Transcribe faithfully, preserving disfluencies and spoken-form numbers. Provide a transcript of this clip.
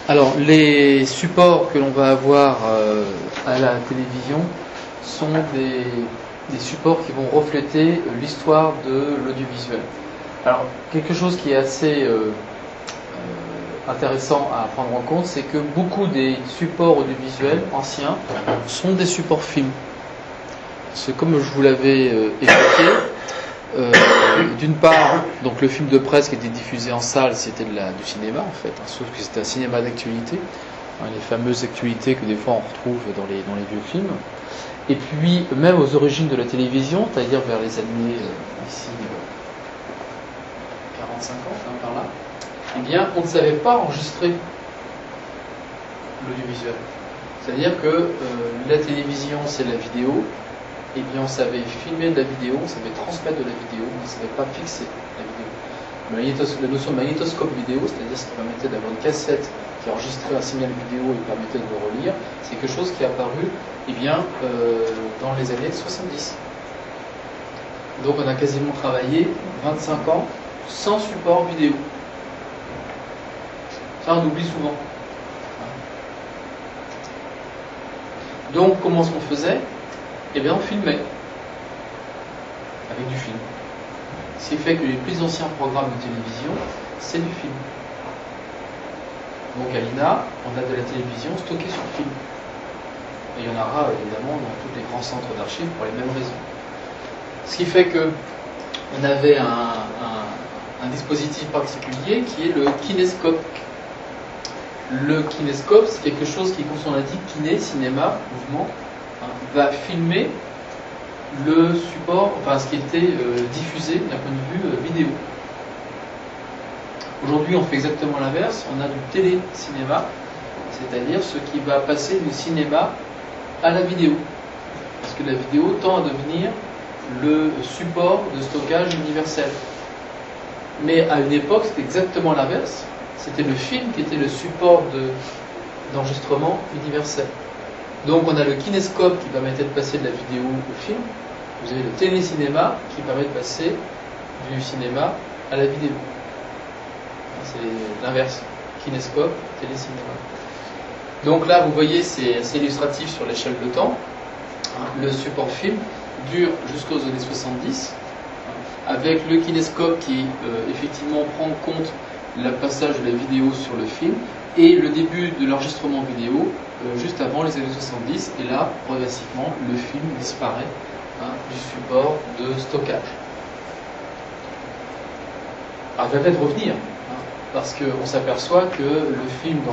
Alors, les supports que l'on va avoir euh, à la télévision sont des, des supports qui vont refléter l'histoire de l'audiovisuel. Alors, quelque chose qui est assez euh, euh, intéressant à prendre en compte, c'est que beaucoup des supports audiovisuels anciens sont des supports films. Parce que, comme je vous l'avais euh, évoqué, Euh, d'une part, donc le film de presse qui était diffusé en salle, c'était de la, du cinéma en fait, hein, sauf que c'était un cinéma d'actualité, hein, les fameuses actualités que des fois on retrouve dans les, dans les vieux films. Et puis, même aux origines de la télévision, c'est-à-dire vers les années euh, ici euh, quarante cinquante, hein, par là, eh bien, on ne savait pas enregistrer l'audiovisuel. C'est-à-dire que euh, la télévision, c'est la vidéo. Eh bien, on savait filmer de la vidéo, on savait transmettre de la vidéo, mais on ne savait pas fixer la vidéo. La notion de magnétoscope vidéo, c'est-à-dire ce qui permettait d'avoir une cassette qui enregistrait un signal vidéo et permettait de le relire, c'est quelque chose qui est apparu eh bien, euh, dans les années soixante-dix. Donc on a quasiment travaillé vingt-cinq ans sans support vidéo. Ça, on oublie souvent. Donc, comment est-ce qu'on faisait ? Eh bien, on filmait avec du film. Ce qui fait que les plus anciens programmes de télévision, c'est du film. Donc à l'I N A, on a de la télévision stockée sur film. Et il y en aura évidemment dans tous les grands centres d'archives pour les mêmes raisons. Ce qui fait que on avait un, un, un dispositif particulier qui est le kinéscope. Le kinéscope, c'est quelque chose qui, comme son indique, kiné, cinéma, mouvement, va filmer le support, enfin ce qui était euh, diffusé d'un point de vue euh, vidéo. Aujourd'hui, on fait exactement l'inverse, on a du télécinéma, c'est-à-dire ce qui va passer du cinéma à la vidéo. Parce que la vidéo tend à devenir le support de stockage universel. Mais à une époque, c'était exactement l'inverse, c'était le film qui était le support de, d'enregistrement universel. Donc on a le kinéscope qui permettait de passer de la vidéo au film. Vous avez le télécinéma qui permet de passer du cinéma à la vidéo. C'est l'inverse. Kinéscope, télécinéma. Donc là, vous voyez, c'est assez illustratif sur l'échelle de temps. Le support film dure jusqu'aux années soixante-dix, avec le kinéscope qui euh, effectivement prend en compte le passage de la vidéo sur le film et le début de l'enregistrement vidéo euh, juste avant les années soixante-dix, et là, progressivement, le film disparaît hein, du support de stockage. Alors, il va peut-être revenir, hein, parce qu'on s'aperçoit que le film, dans